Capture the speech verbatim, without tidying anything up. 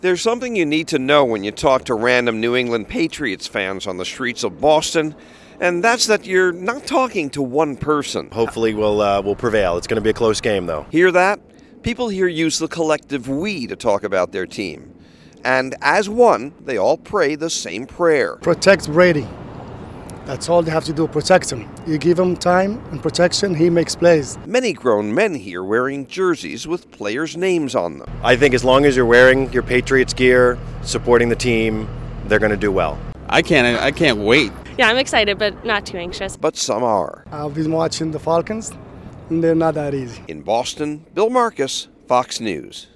There's something you need to know when you talk to random New England Patriots fans on the streets of Boston, and that's that you're not talking to one person. Hopefully we'll, uh, we'll prevail. It's going to be a close game, though. Hear that? People here use the collective we to talk about their team. And as one, they all pray the same prayer. Protect Brady. That's all they have to do, protect him. You give him time and protection, he makes plays. Many grown men here wearing jerseys with players' names on them. I think as long as you're wearing your Patriots gear, supporting the team, they're going to do well. I can't, I can't wait. Yeah, I'm excited, but not too anxious. But some are. I've been watching the Falcons, and they're not that easy. In Boston, Bill Marcus, Fox News.